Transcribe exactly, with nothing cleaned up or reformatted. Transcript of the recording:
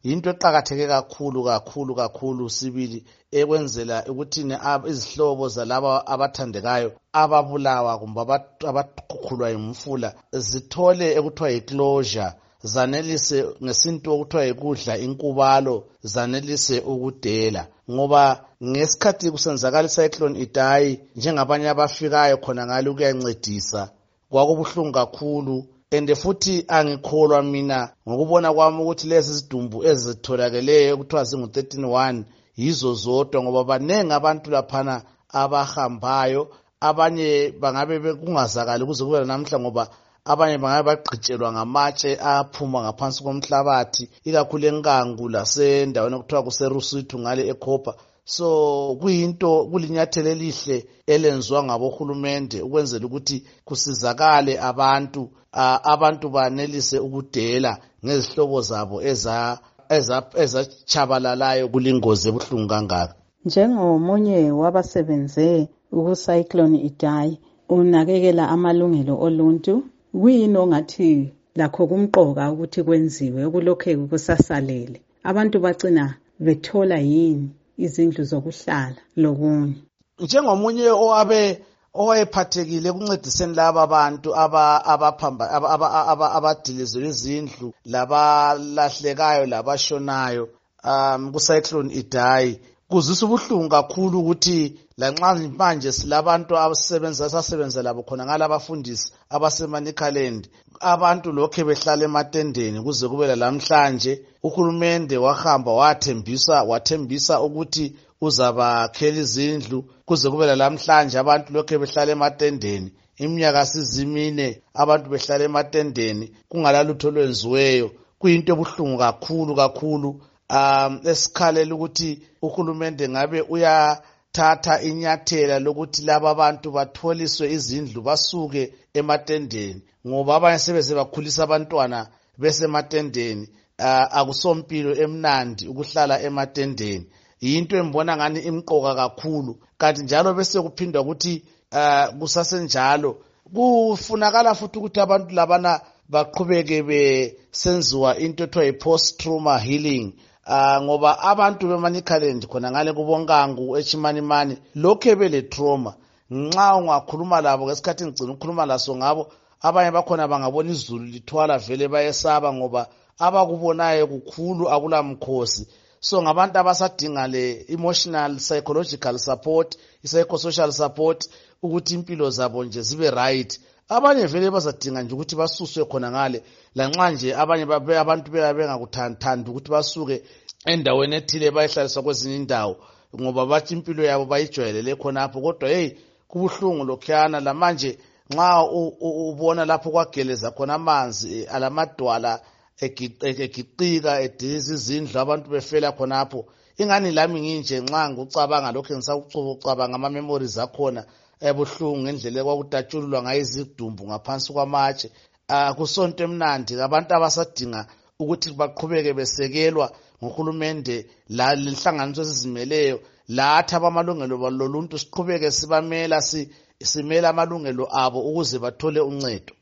into eqhakatheke kakhulu kakhulu kakhulu sibili ekwenzela ukuthi izihlobo zalabo abathandekayo ababulawa kumbe abaqhukhulwa yimfula zithole ekuthiwa yiclosure, zanelise ngesintu okuthiwa yikudla inkubalo, zanelise ukudela. Ngoba ngesikhathi kusenzakala icyclone Idai njengabanye abafikayo khona ngale ukuyancedisa, kwakubuhlungu kakhulu. Ende futhi angikholwa mina ngokubona kwami ukuthi lezi zidumbu ezitholakeleyo kuthiwa zingu thirteen one yizo zodwa, ngoba banengi abantu laphana abahambayo. Abanye bangabe bekungazakali kuze kube namhla, ngoba abanye bangabe bagqitshelwa ngamatshe aphuma ngaphansi komhlabathi, ikakhulu eNkangu lasendaweni okuthiwa kuseRusuthu ngale eKhopa. So kuyinto kulinyathelo elihle elenziwa ngabohulumende ukwenzela ukuthi kusizakale abantu, uh, abantu banelise ukudela ngezihlobo zabo eza ezachabalalayo kulingozi ebuhlungu kangaka. Njengomunye wabasebenze ukucyclone Idai unakekela amalungelo oluntu, kuyini ongathi lakho kumqoka ukuthi kwenziwe okulokhe kusasalele? Abantu bacina bethola yini izindlu zokuhlala lokunye? Njengomunye owabe owayephathekile ekuncediseni laba abantu abaphamba abadilizelwe izindlu, labalahlekayo labashonayo um kucyclone Idai, kuzisa ubuhlungu kakhulu ukuthi lanxa manje silabantu abasebenza sasebenza labo khona ngalabafundisi abaseManicaland, abantu lokhe behlala ematendeni kuze kube lamhlanje. Uhulumende wahamba wathembisa wathembisa ukuthi uzabakhela izindlu kuze kube lamhlanje abantu lokhe behlala ematendeni. Iminyaka sizimine abantu behlala ematendeni kungalalutho lwenziweyo. Kuyinto ebuhlungu kakhulu kakhulu. Um esikhalela ukuthi uhulumende ngabe uyathatha inyathela lokuthi laba abantu batholiswe izindlu basuke ematendeni, ngoba abanye sebeze bakhulisa abantwana besematendeni. Uh, akusompilo emnandi ukuhlala ematendeni. Yinto embona ngani imqoka kakhulu. Kanti njalo bese kuphindwa ukuthi uh, kusasenjalo kufunakala futhi ukuthi abantu labana baqhubeke besenziwa into ethiwa yi-post trauma healing. Uh, ngoba abantu beManicaland khona ngale kubonkangu eChimanimani lokhe bele trauma. Nxa ungakhuluma labo ngesikhathi ngicina ukukhuluma laso ngabo, abanye bakhona bangabona izulu lithwala vele bayesaba ngoba abakubonayo kukhulu akula mkhosi. So ngabantu abasadinga le emotional psychological support, psychosocial support ukuthi impilo zabo nje zibe right. Abanye vele bazadinga nje ukuthi basuswe khona ngale, lanxa nje abanye abantu bengakuthanda ukuthi basuke endaweni ethile bayihlaliswa kwezinye indawo ngoba bathi impilo yabo bayijwayelele khonapho. Kodwa hey, kubuhlungu lokhuyana lamanje nxa ubona lapho kwageleza khona amanzi alamadwala egiqika ediza izindlu abantu befela khonapho. Ingani lami nginje nxa ngicabanga lokho ngisakucabanga ama memories akhona ebuhlungu ngendlela kwakudatshulwa ngayo izidumbu ngaphansi kwamatshe. Ah kusonto emnandi abantu abasadinga ukuthi baqhubeke besekelwa ngohulumende la lenhlanganiso ezizimeleyo lathi abamalungelo baloluntu siqhubeke sibamela si simela amalungelo abo ukuze bathole uncedo.